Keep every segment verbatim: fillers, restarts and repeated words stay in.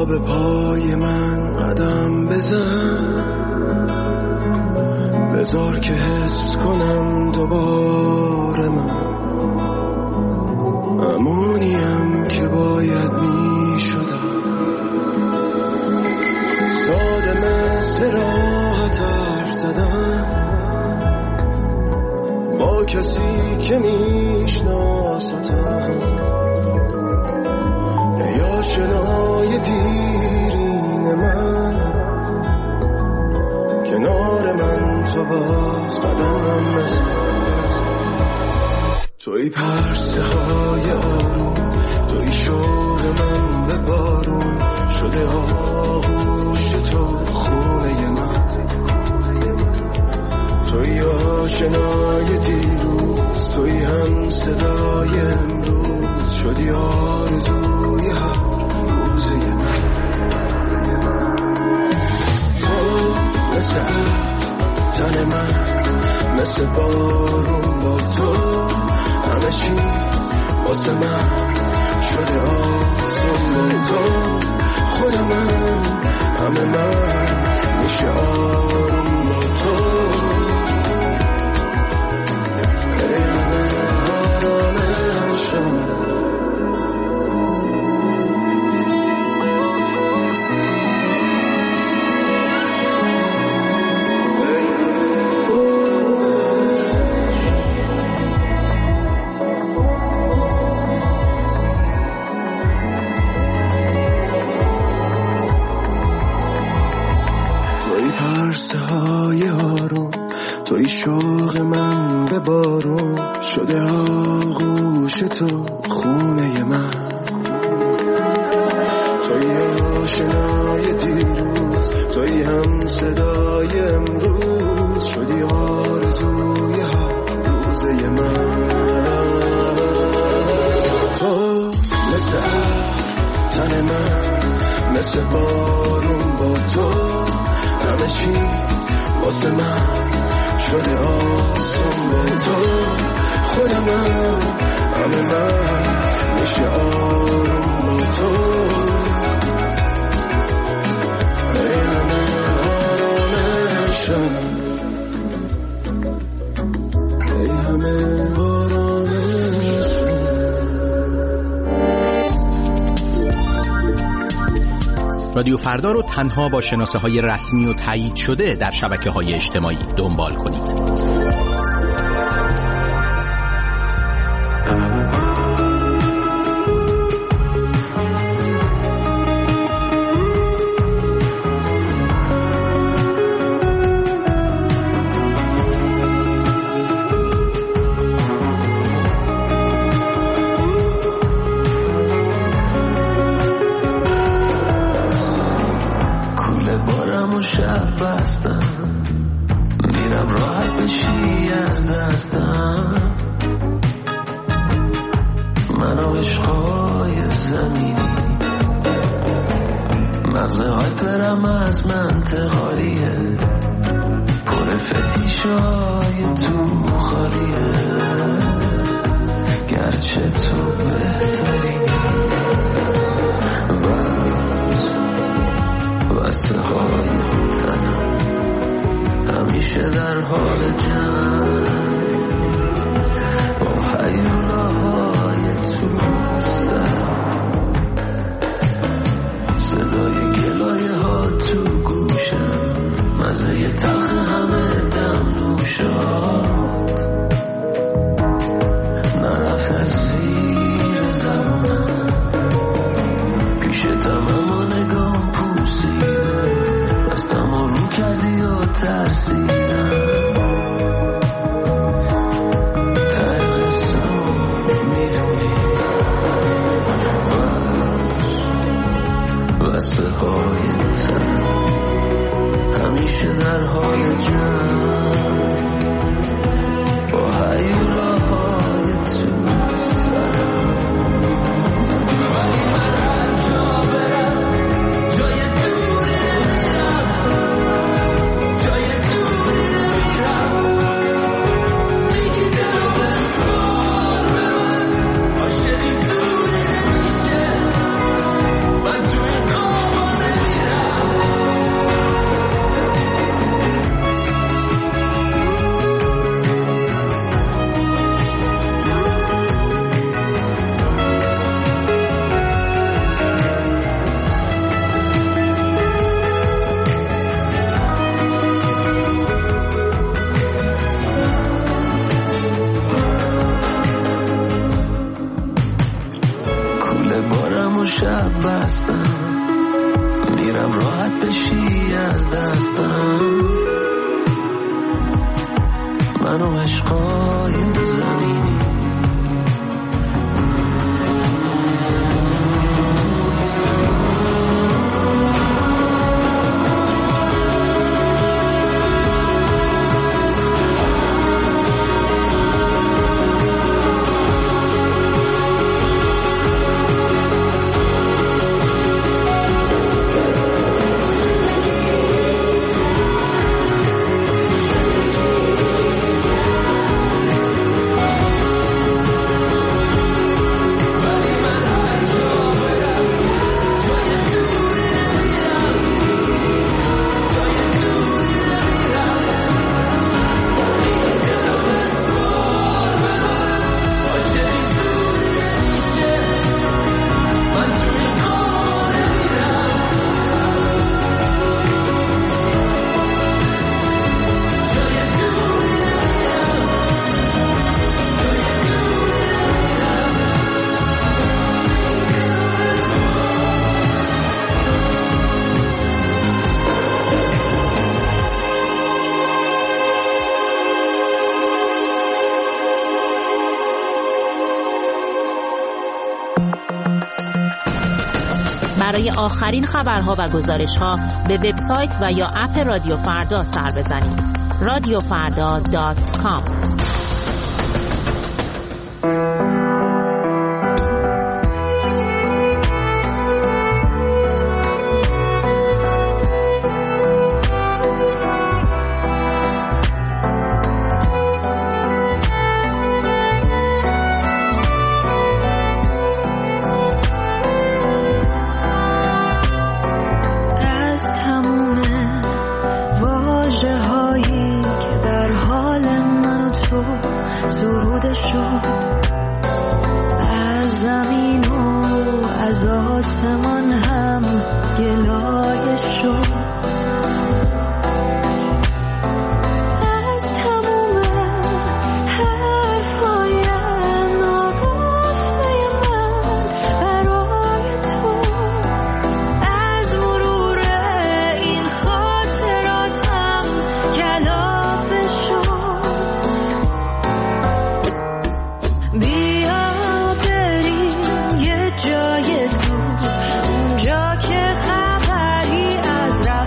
به پای من قدم بزن، بذار که حس کنم دوباره من همونیم که باید می شدم. ساده مثل راحت حرف زدن با کسی که میشناستم، یا شنای دیرین من کنار من تو باز قدم بزن. توی پرسه های آروم، توی شوق من به بارون شده آغوش تو خونه من، توی آشنای دیروز، توی هم صدای امروز شدی آرزوی هر روزه من. تو مثل تن من، مثل بارون با تو همه چی واسه من شده آسون با تو. خود من همه من میشه آروم با تو. ای همه آرامشم، پرسه های آروم، توی شوق من به بارون شده آغوش تو خونه من، توی آشنای دیروز، توی هم صدای امروز شدی آرزوی هر روزه من. تو مثل تن من، مثل بارون با تو همه چی واسه من شده آسون با تو. خود من همه من میشه آروم با تو. ای همه آرامشم، ای همه آرامشم. رادیو فردا رو تنها با شناسه های رسمی و تایید شده در شبکه های اجتماعی دنبال کنید. Come on. شب بستم، میرم راحت بشی از دستم، منو عشقای زمینی. برای آخرین خبرها و گزارش‌ها به وبسایت و یا اپ رادیو فردا سر بزنید. رادیو فردا دات کام. جای دور اونجا که خبری از رفت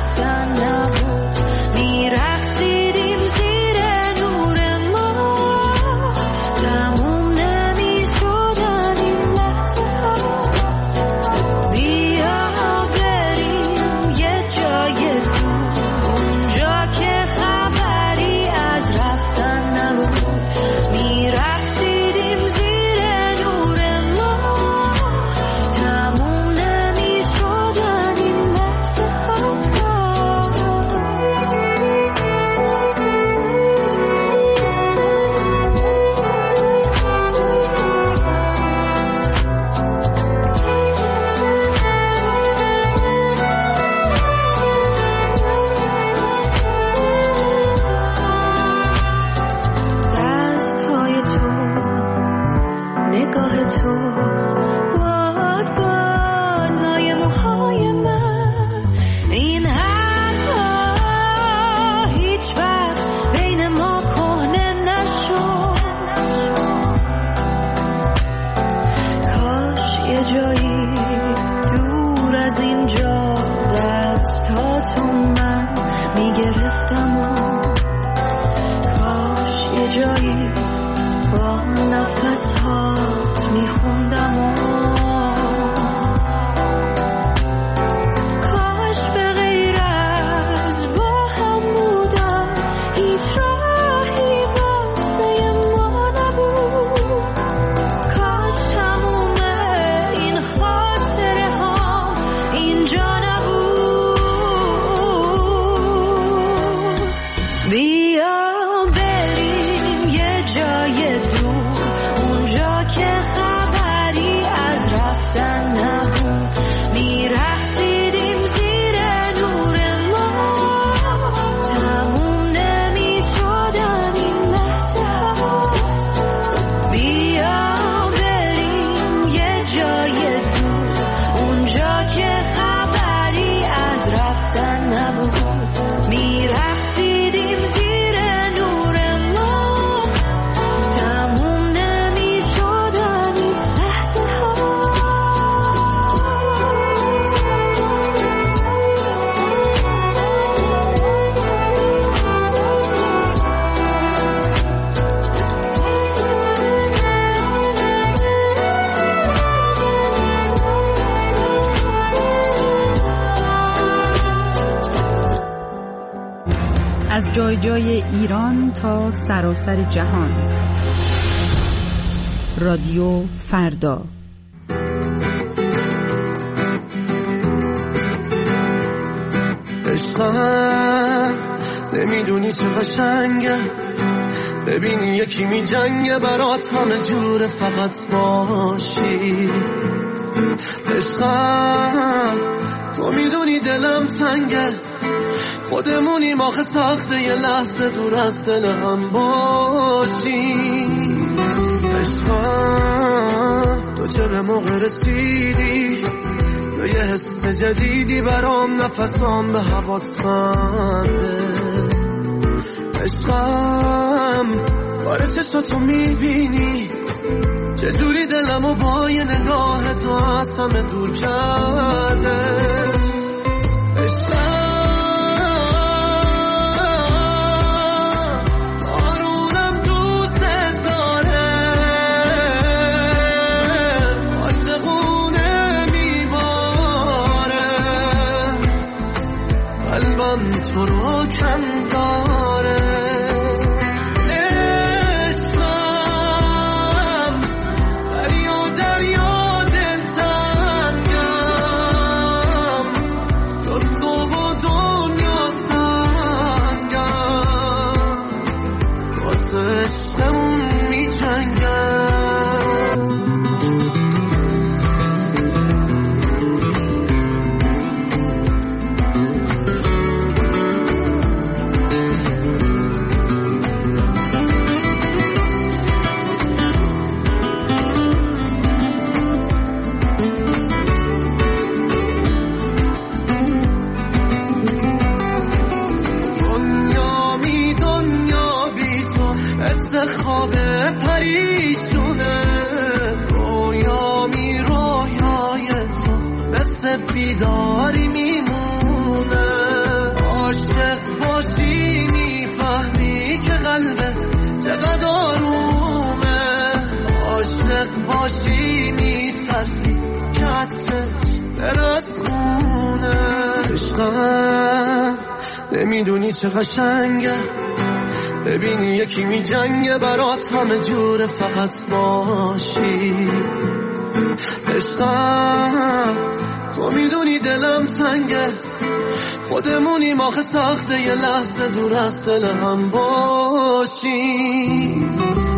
از جای جای ایران تا سراسر جهان. رادیو فردا. عشقم نمیدونی چه قشنگه، ببینی یکی می جنگه برات همه جور فقط باشی. عشقم تو میدونی دلم تنگه، خودمونیم آخه ساخته یه لحظه دور از دل هم باشی. عشقم تو چه به موقع رسیدی، تو یه حس جدیدی برام، نفسام به هوات خنده. عشقم باره چشاتو میبینی، چجوری دلمو با یه نگاه تو از همه دور کرده. عشقم آرونم دوست داره، عاشقونه میباره، قلبم تو رو کم داره. بیداری میمونه، عاشق باشی میفهمی که قلبت چقدر آرومه، عاشق باشی میترسی که عطرش دل از خونه. عشقم نمیدونی چه قشنگه، ببینی یکی می جنگه برات همه جور فقط باشی. عشقم تو میدونی دلم تنگه، خودمونیم آخه ساخته یه لحظه دور از دل هم باشی.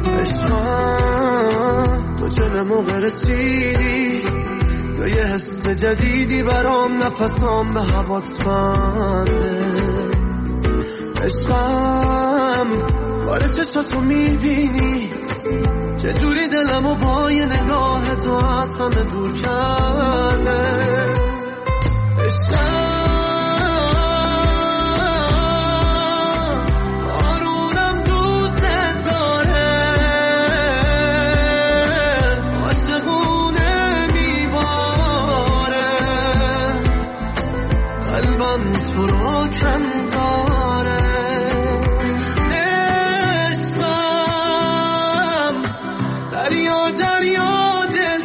عشقم تو چه به موقع رسیدی، تو یه حس جدیدی برام، نفسام به هوات خنده. عشقم باره چشاتو میبینی، چجوری دلمو با یه نگاه تو از همه دور کرده. عشقم آرونم دوست داره، عاشقونه میباره، قلبم تو رو کم داره. دریا دریا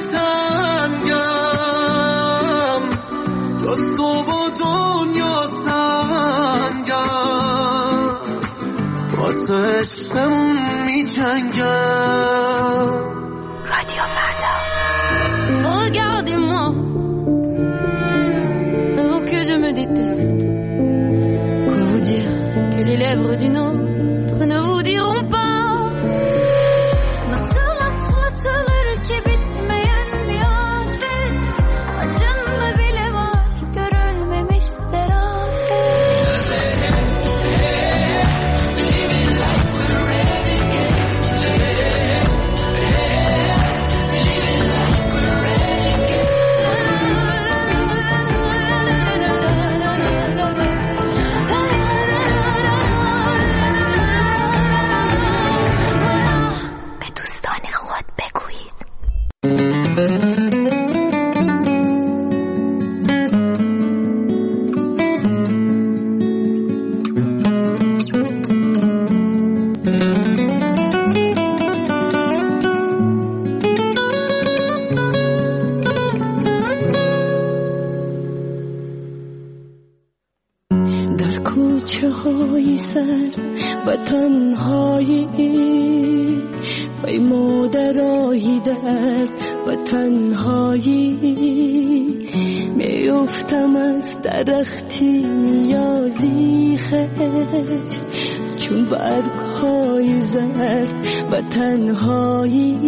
دلتنگم، جز تو و دنیا سنگم، واسه عشقمون می جنگم. رادیو فردا. Regardez-moi, oh que je me déteste. Quoi vous dire que les lèvres d'une autre ne vous diront pas. کوچه های سر و تنهایی، وای مادرای درد و تنهایی، میافتم از درختی نیازی خش، چون برگ های زرد و تنهایی،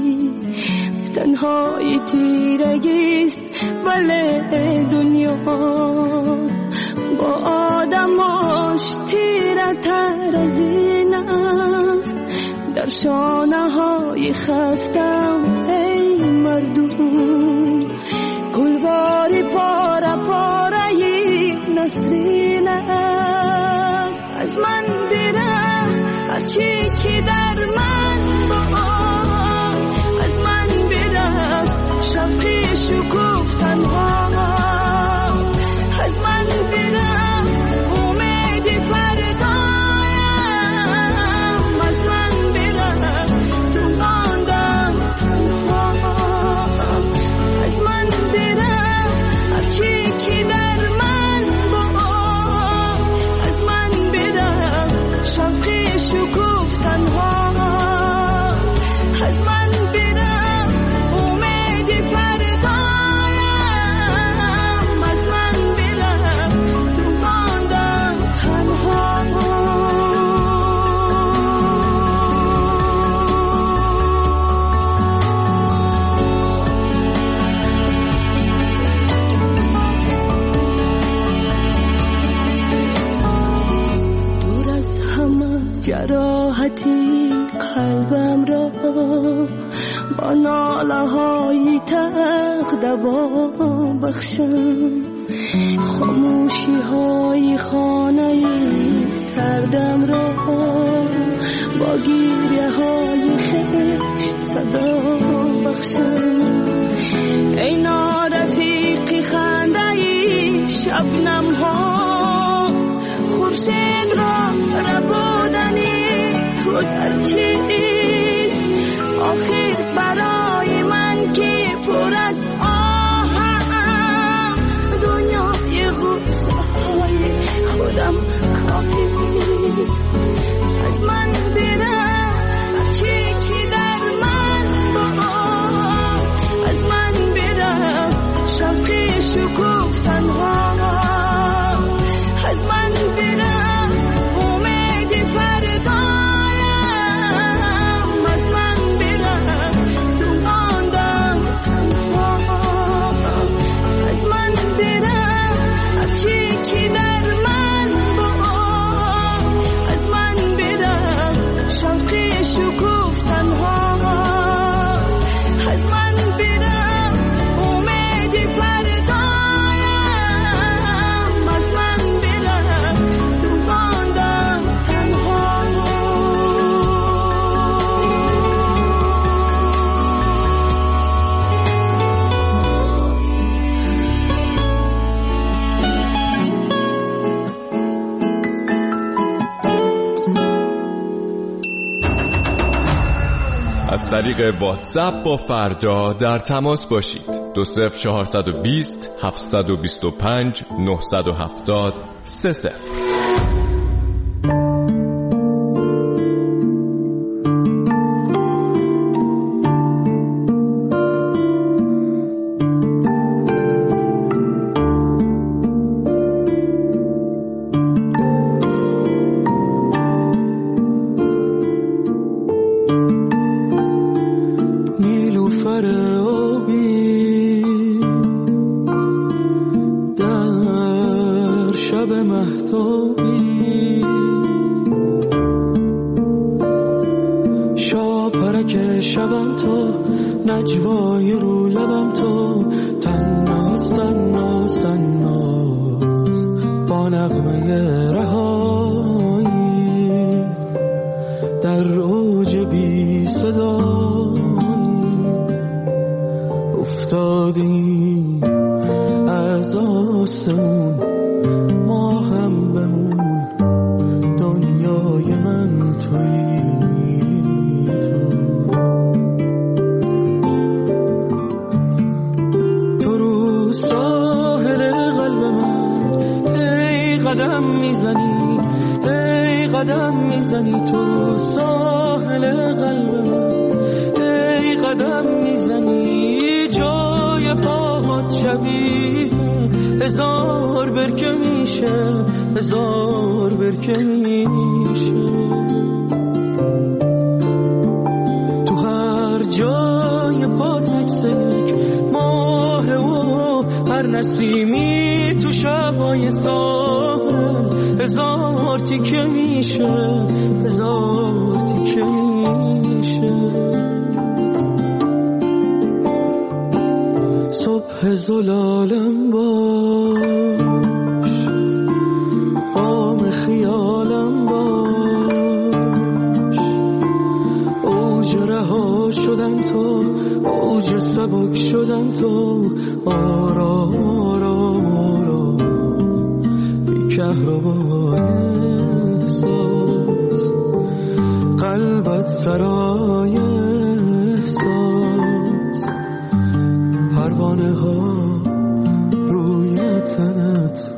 تنهایی تیرگیست ولی دنیا با آدماش تیره تر از این است. در شانه های خستم ای مردم، گلواری پاره پاره نسرین است. از من برم هرچی که در من با، از من برم شوقی شکوف تنها، از من برم امید فردایم، از من برم تو ماندم تنها، از من برم هرچی که در من با، از من برم شوقی شکوف تنها، از من برم امید فردایم، از من برم تو ماندم تنها. دور از همه جراحتی قلبم را با ناله های تلخ دوا بخشم، خاموشی های خانه سردم را با گیریه های خشت صدا بخشم. ای نارفیقی خنده شبنم ها، خورشید را ربودنی تو در چیست؟ آخر برای من که پر از آهم، دنیای غصه های خودم کافی نیست. از من برم هرچی که در من با، از من برم شوقی شکوف تنها، از من برم امید فردایم، از من برم تو ماندم تنها، از من برم هرچی که در من با، از من برم شوقی شکوف تنها، از من برم امید فردایم، از من برم تو ماندم تنها. از طریق واتساپ با فردا در تماس باشید. دو صفر چهارصد و بیست هفتصد و بیست و پنج نهصد و هفتاد سه صفر. نیلوفر آبی در شب مهتابی، شاپرک شبم تو، نجوای رو لبم تو، تناز تناز تناز با نغمه رهایی در اوج بی صدا افتادیم از آسمون، ما هم بمون دنیای من تویی تو. تو رو ساحل قلب من ای قدم میزنی، قدم میزنی تو رو ساحل قلب من، ای قدم میزنی جای پاهات شبیه هزار برکه میشه، هزار برکه میشه. تو هر جای پات عکسک ماه و هر نسیمی تو شبای ساحل هزار تیکه میشه، هزار تیکه میشه. صبح زلالم باش، بام خیالم باش، اوج رها شدن تو، اوج سبک شدن تو، آرام آرام آرام بی کهربای احساس، قلبت سرای احساس، پروانه ها روی تنت،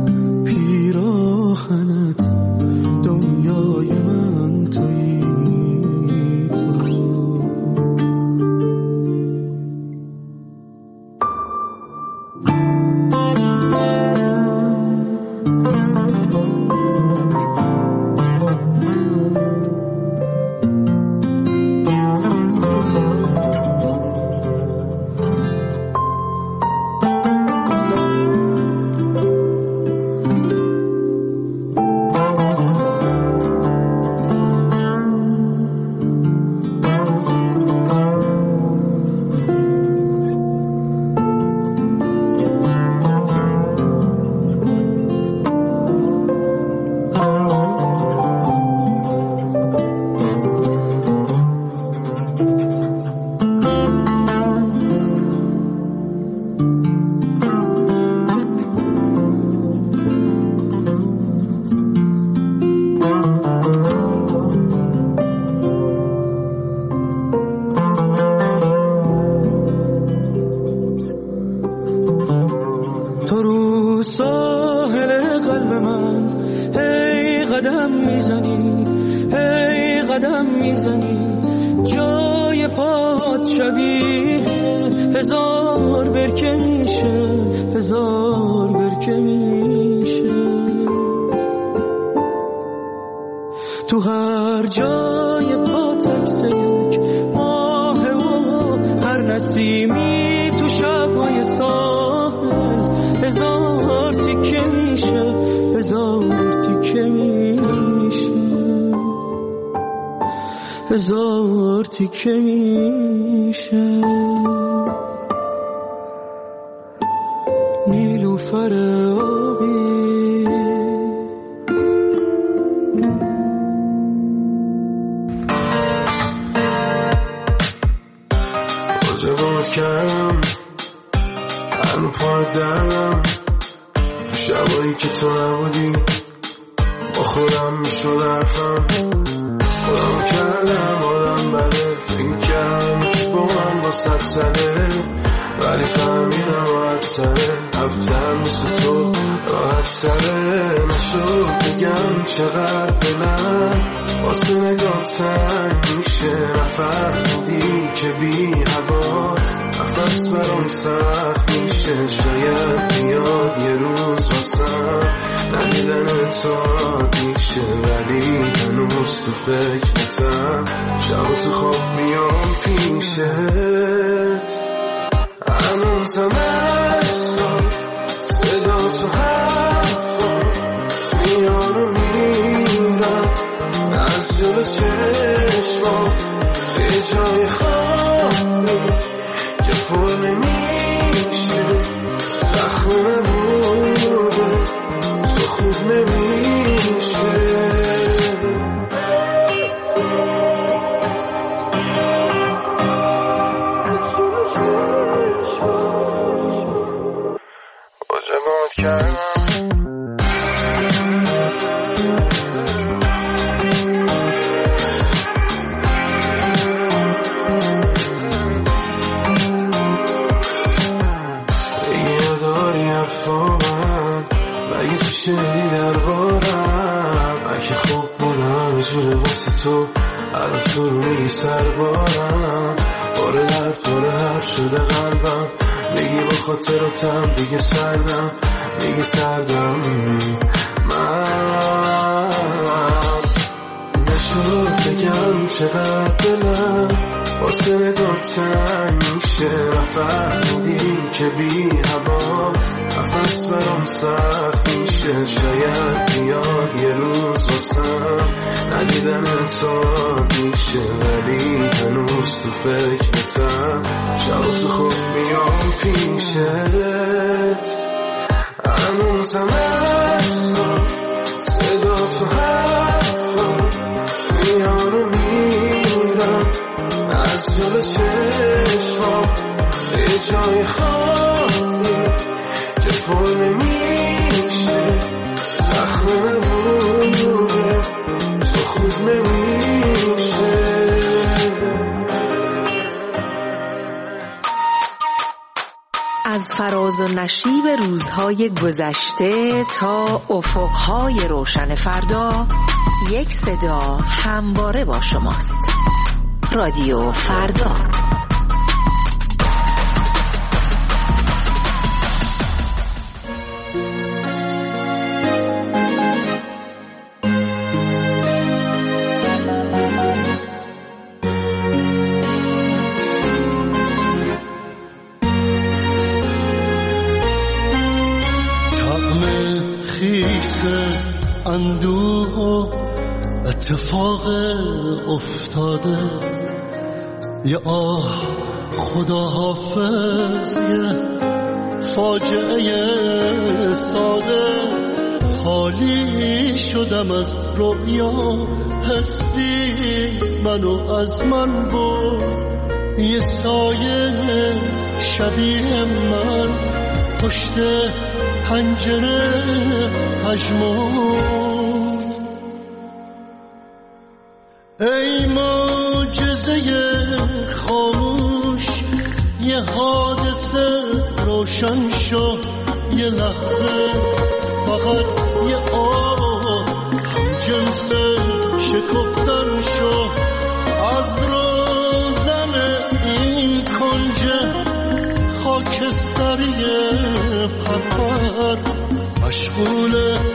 پیراهنت، دنیای من تویی تو. تو هر جای پات عکسک ماه و هر نسیمی تو شبای ساحل هزار تیکه میشه، هزار تیکه میشه، هزار تیکه میشه. نیلوفر آبی باجبات کردم هنو پای دردم، تو شبایی که تو نبودی با خودم میشد حرفم، خودم کردم آدم بده، فکر کردم چی با من با ست سده، ولی فهمیدم راحت تره، هفتن مثل تو راحت تره، نشد بگم چقدر دلم واسه نگاه تنگ میشه، نفهمیدی که بی هوات نفس برام سخت میشه، شاید بیاد یه روز واسم ندیدن تو میشه، ولی هنوز تو فکرتم، شب تو خواب میام پیشت، هنوزم عشقا صدا تو حرفا میان و میرم از جلو چشما، به جای خواهی که پر نمیشه، زخم نبوده تو خوب نمیشه. باجبات کردم شدی در بارم، اگه خوب بود همه جوره واسه تو الان تو رو میگی سربارم باره درد باره حرف شده قلبم میگی با خاطراتم دیگه سردم میگی سردم من نشد بگم چقدر دلم واسه نداد تنگ میشه نفهمیدی که بی هوات نفس برام سخت میشه شاید بیاد یه روز واسم ندیدن تو میشه ولی هنوز تو فکرتم شب تو خوب میام پیشت هنوزم اصلا صدا تو حرفا میان و میرم از جل چشمام یه جای خالی که پر نمیشه زخم نبوده تو خوب نمیشه از فراز و نشیب روزهای گذشته تا افقهای روشن فردا یک صدا همواره با شماست. رادیو فردا. طعم خیس اندوه و اتفاق افتاده یه آه خدا حافظ یه فاجعه ساده خالی شدم از رویا حسی منو از من بود یه سایه شبیه من پشت پنجره پژمرد ای معجزه خاموش یه حادثه روشن شو یه لحظه فقط یه آه هم جنس شکفتن شو از روزن این کنج خاکستری پرپر مشغول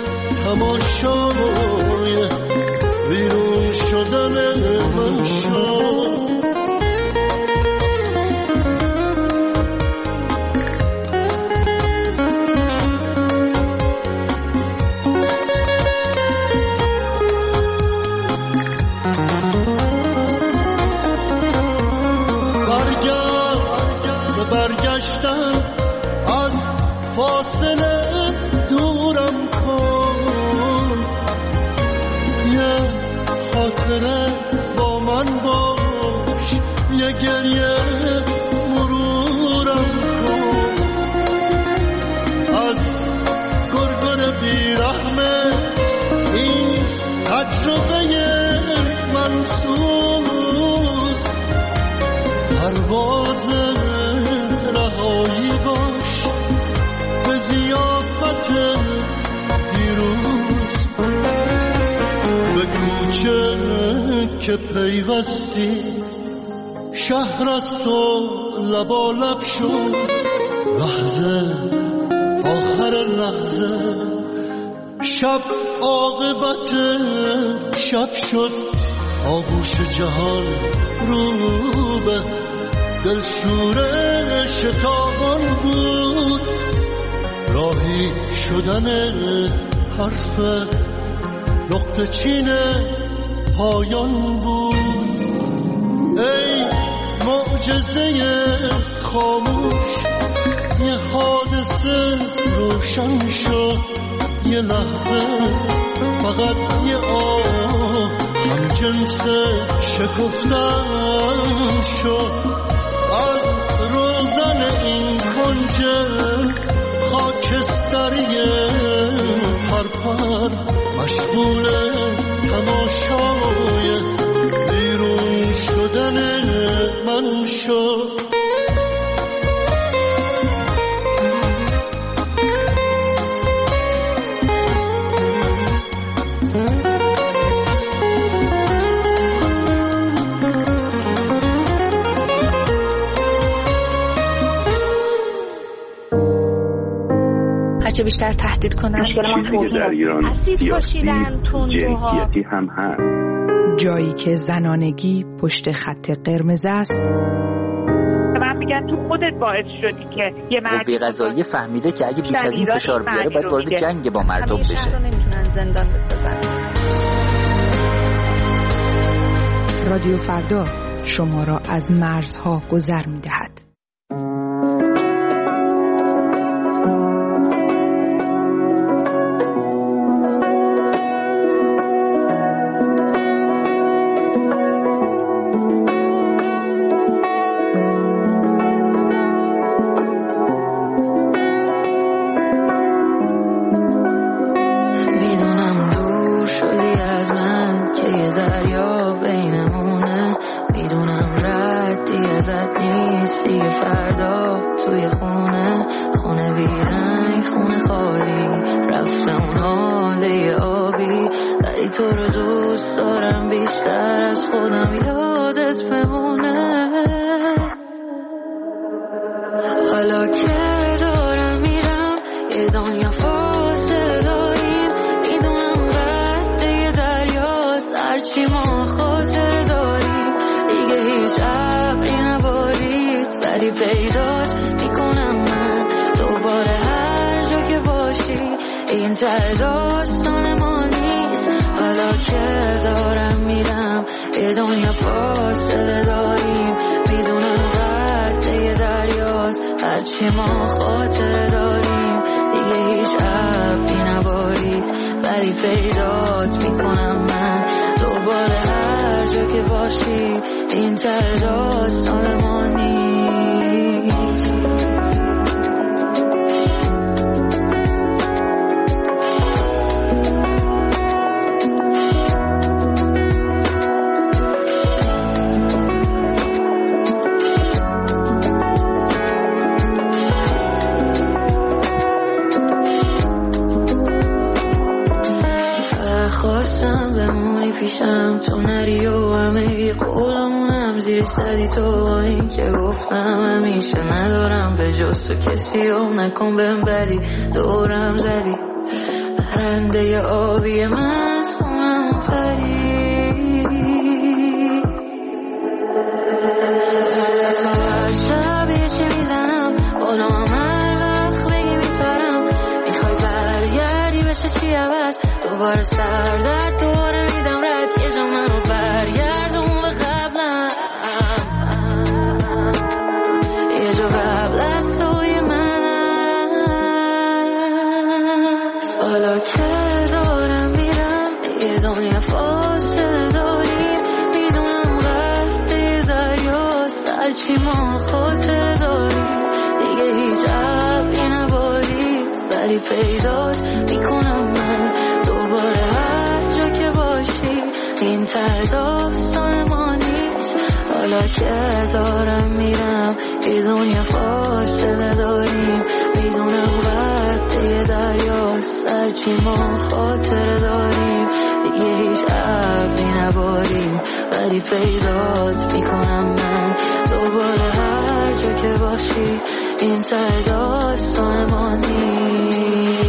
تماشای بیرون شدن من شو برگشتن از فاصله دورم کن یه خاطره با من باش یه گریه مرورم کن از گرگر بیرحمه این تجربه منسوز پرواز رهایی باش به ضیافت دیروز به کوچه که پیوستی شهر از تو لبالب شد لحظه آخر لحظه شب عاقبت شب شد آغوش جهان رو به دلشوره شتابان بود راهی شدن حرف نقطه چین پایان بود ای معجزه خاموش یه حادثه روشن شد یه لحظه فقط یه آه هم جنس شکفتن شد از روزن این کنج خاکستری پرپر مشغول تماشای بیرون شدن من شد هرچه بیشتر تهدید کنن. مشکل ما در ایران اسید پاشیدن، تندروها، جنسیتی هم هست. جایی که زنانگی پشت خط قرمز است. من میگن تو خودت باعث شدی که یه مرد قوه قضاییه فهمیده که اگه بیش از این فشار بیاره باید وارد جنگ با مردم بشه. شهر رو نمیتونن زندان بسازن. رادیو فردا شما را از مرزها گذر می‌دهد. نکن بهم بدی دورم زدی پرنده آبی من از خونم پری از هر شب یه چی میزنم بالا هم هر وقت بگی میپرم میخوای برگردی بشه چی عوض دوباره سر درد دوباره میدم رد یه جا منو برگردون به قبلم یه جا قبل از توی من حالا که دارم میرم یه دنیا فاصله داریم میدونم قد دریاست هرچی ما خاطره داریم دیگه هیچ عبری نبارید ولی پیدات میکنم من دوباره هر جا که باشی این ته داستان ما نیست حالا که دارم میرم یه دنیا فاصله داریم میدونم قد دریاست هرچی ما خاطره داریم دیگه هیچ عبری نباریم ولی پیدات میکنم من دوباره هر جا که باشی این ته داستان ما نیست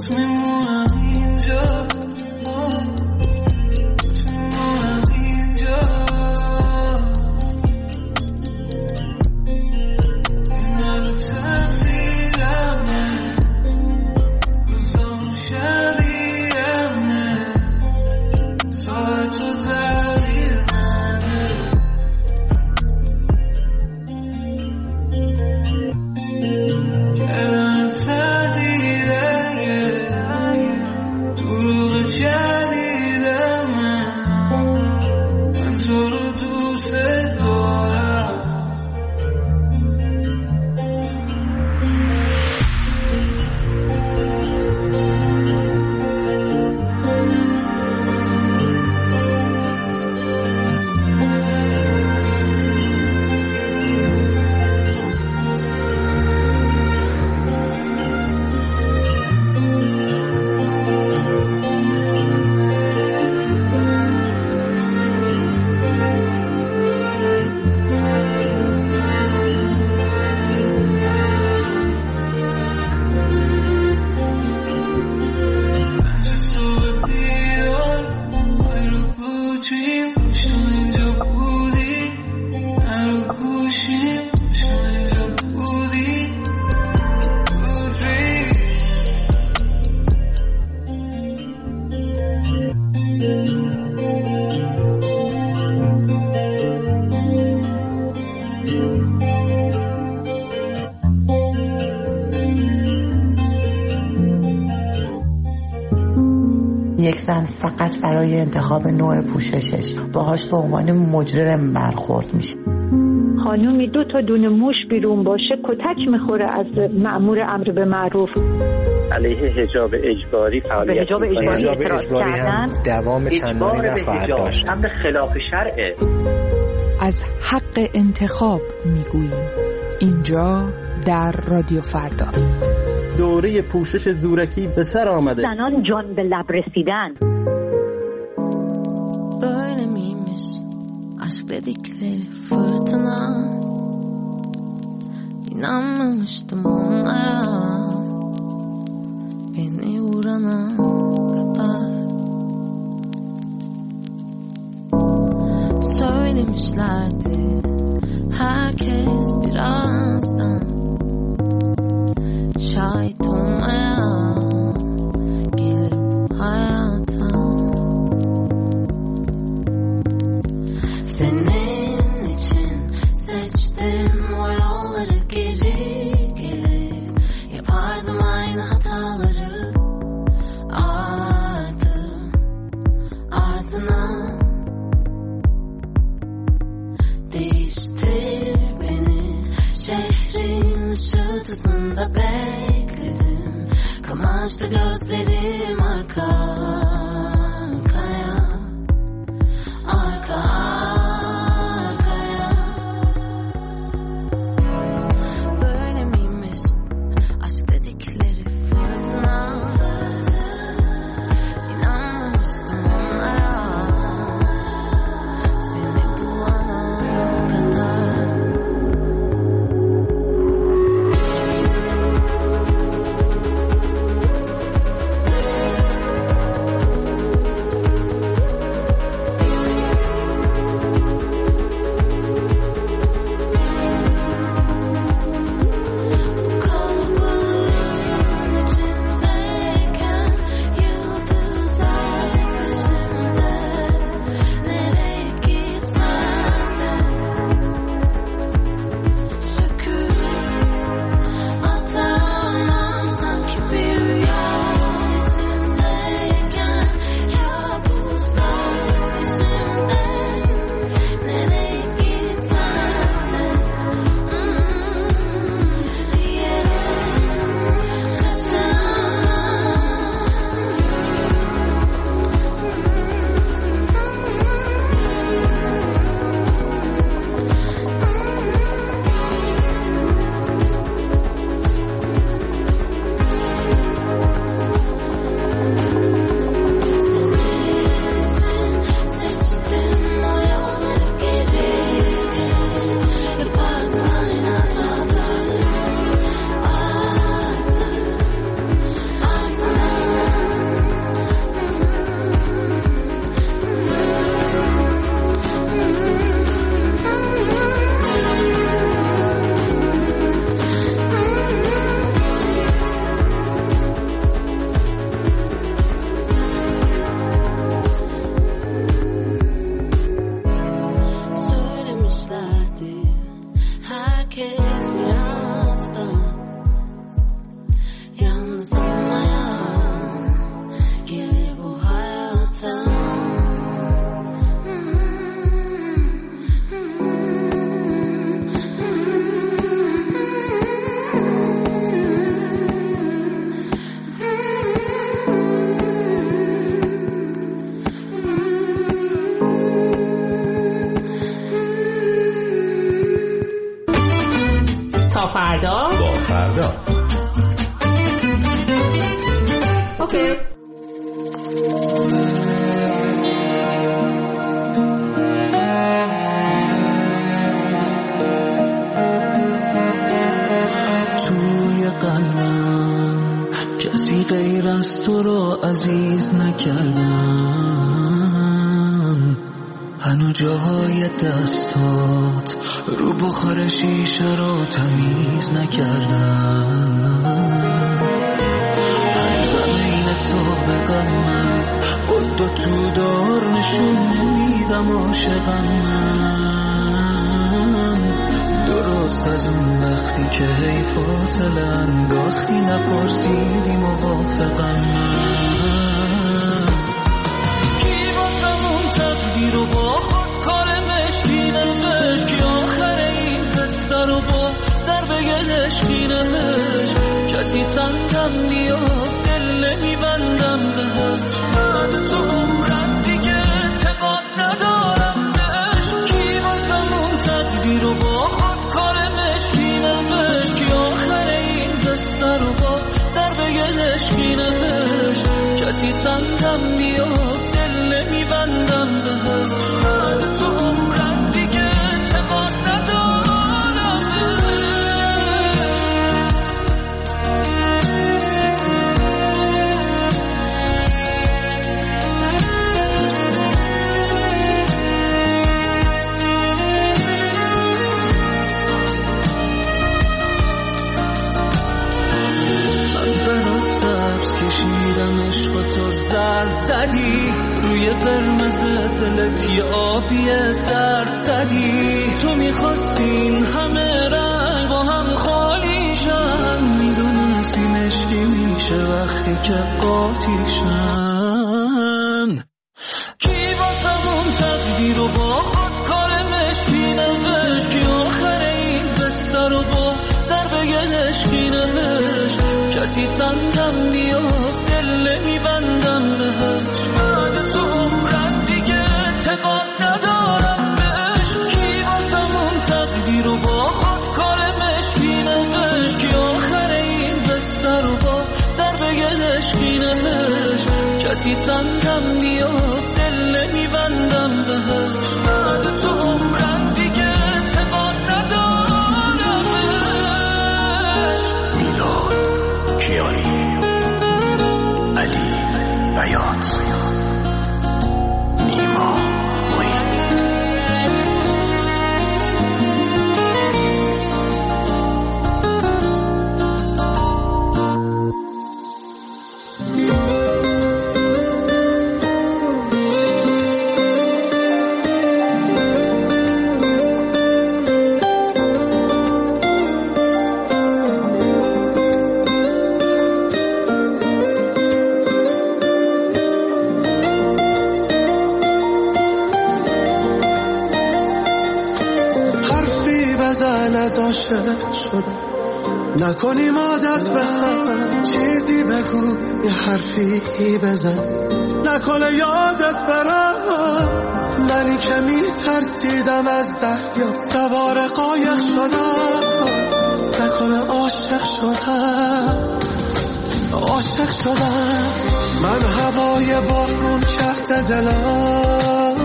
باهات میمونم اینجا باهات میمونم اینجا این دل تقصیرمه روزام شبیهمه ساعت و تغییر نده کلم تدیده دروغ جدیدمه من تو رو دوست دارم یک زن فقط برای انتخاب نوع پوششش باهاش به عنوان مجرم برخورد میشه. خانومی دو تا دونه موش بیرون باشه کتک میخوره از مأمور امر به معروف. علیه حجاب اجباری فعالیت حجاب اجباری, اجباری هم دوام چندانی نخواهد داشت. هم به خلاف شرعه. از حق انتخاب میگوییم اینجا در رادیو فردا. دوره پوشش زورکی به سر آمده. زنان جان به لب رسیدن. Böyle miymiş aşk dedikleri fırtına? İnanmamıştım onlara, beni vurana kadar. Söylemişlerdi herkes birazdan şahit olmaya gelir bu hayata. Senin için seçtim o yolları, geri geri yapardım aynı hataları. Ardı ardına değiştir beni. Şehrin ışıltısında bekledim. Kamaştı gözlerim arka arkaya, arka arkaya. Böyle miymiş aşk dedikleri fırtına? İnanmamıştım onlara, seni bulana kadar. فردا با فردا. اوکی. توی قلبم کسی غیر از تو رو عزیز نکردم، هنو جاهای دستات رو بخار شیشه رو تمیز نکردم، هنو زمین صبح قلبم بود و تو دار نشون نمیدم عاشقم من، درست از اون وقتی که هی فاصله انداختی نپرسیدی موافقم من، کی واسم اون تقدیر رو با خود کارمش بینمش، کی آخر این قصه رو با ضربه دشکینمش، کسی سندم بیاد دل نمیبندم بهش، بعد تو عمرم دیگه اعتقاد ندارم بهش، کی واسم اون تقدیر رو با خود کارمش بینمش، کی آخر این قصه رو با ضربه دشکینمش، کسی سندم بیاد دل نمیبندم بهش، بعد تو عمرم دیگه اعتقاد ندارم کشیدم عشق تو زرد زدی، روی قرمز دلت یه آبی زرد زدی، تو میخواستی این همه رنگ با هم خالی شن، میدونستی مشکی میشه وقتی که قاطی شن، کی واسم اون تقدیر رو با خود کارمش بینمش، کی آخر این قصه رو با ضربه دشکینمش، کسی سندم بیاد دل نمیبندم بهش، بعد تو عمرم دیگه اعتقاد ندارم بهش، کی واسم اون تقدیر رو با خود کارمش بینمش، کی آخر این قصه رو با ضربه دشکینمش، کسی سندم بیاد دل نمیبندم بهش، بعد تو عمرم دیگه اعتقاد ندارم بهش. میلاد کیانی، علی بیات، نیما مویی. از عاشق شدم نکنیم عادت به هم، چیزی بگو یه حرفی بزن نکنه یادت برم، منی که میترسیدم از دریا سوار قایق شدم، نکنه عاشق شدم عاشق شدم، من هوای بارون کرده دلم،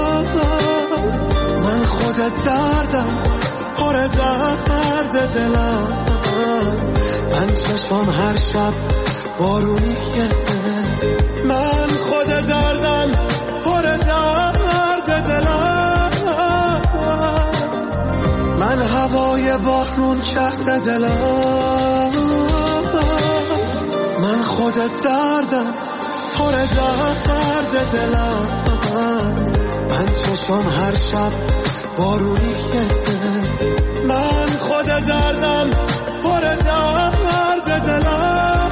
من خودت دردم پر درد دلم، من چشمم هر شب بارونیه، من خود دردم پر درد دلم، من هوای بارون کرده دلم، من خود دردم پر درد دلم، من چشمم هر شب بارونیه، من خود دردم پر درد دلم.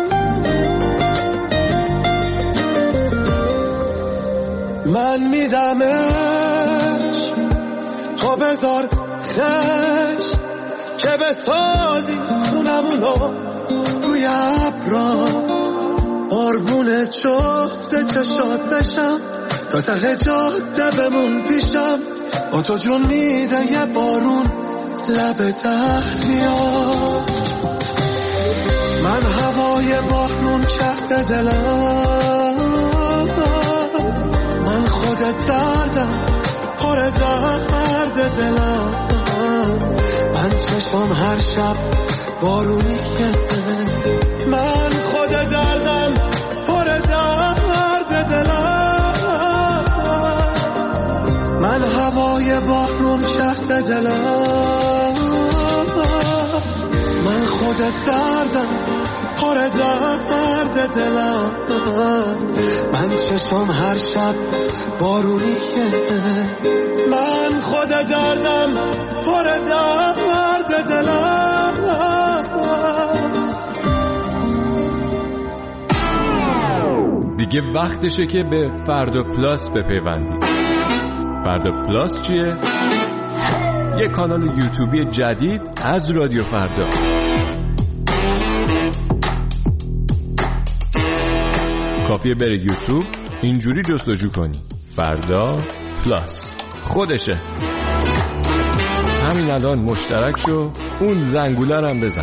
من میدم که بسازی خونمونو روی ابرا، قربون جفت چشات بشم تا ته جاده بمون پیشم، با تو جون میده یه بارون لب دریا. من هوای بارون کرده دلم، من خودت دردم پر درد دلم، من چشم هر شب بارونی که من خود دردم پر درد دلم، من هوای بارون کرده دلم، من خود دردم پر درد دلم، من چشم هر شب بارونی که من خود دردم پر درد دلم. دیگه وقتشه که به فردا پلاس بپیوندید. فردا پلاس چیه؟ یه کانال یوتیوبی جدید از رادیو فردا. کافیه بره یوتیوب اینجوری جستجو کنی فردا پلاس، خودشه. همین الان مشترک شو، اون زنگوله رو هم بزن.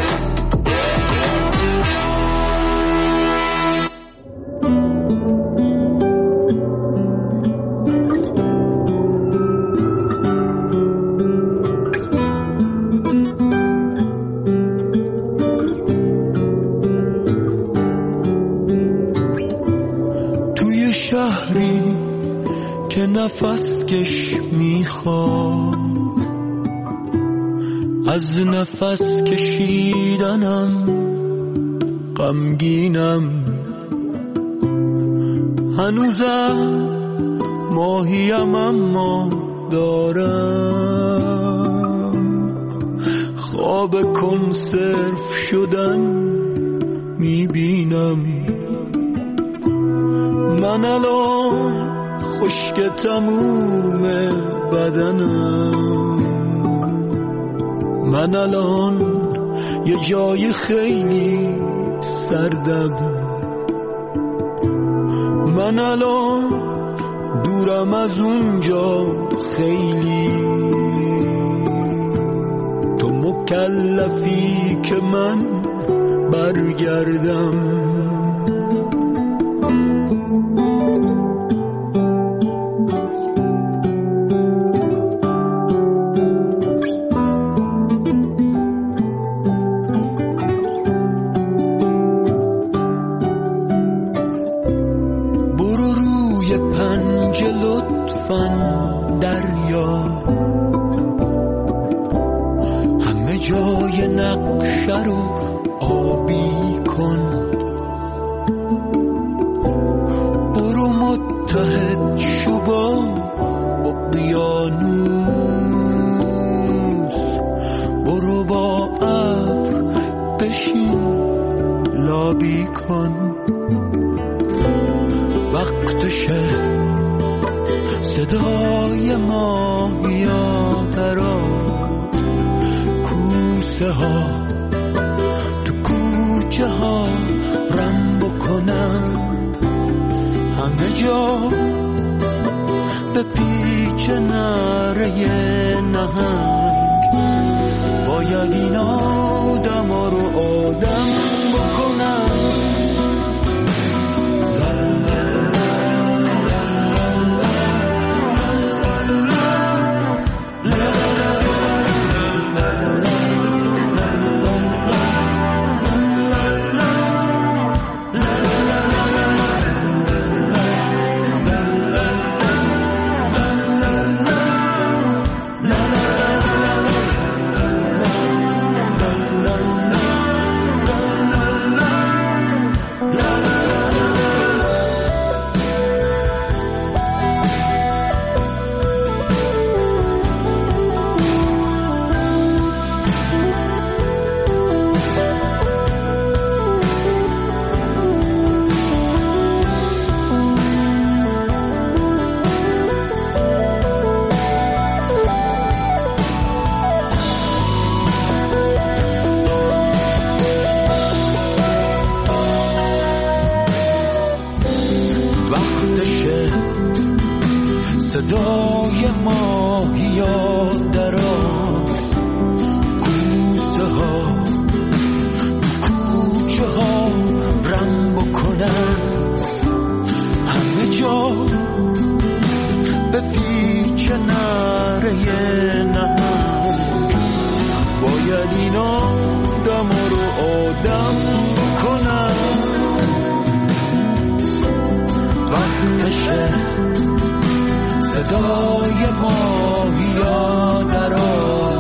توی شهری که نفس کش میخواد، از نفس کشیدنم غمگینم، هنوزم ماهیم اما دارم خواب کنسرو شدن میبینم. من الان خشک تموم بدنم، من الان یه جای خیلی سردم، من الان دورم از اونجا خیلی، تو مکلفی که من برگردم. دریا همه جای نقشه رو آبی کن، برو متحد شو با اقیانوس، برو با ابر بشین لابی کن. وقتشه صدای ماهیات را کوسه ها تو کوچه ها رم بکنن، همه جا به پیچ نره نهنگ، باید این آدم ها رو آدم بکنن. باید این آدم رو آدم کنم. وقتشه صدای ماهیا در آب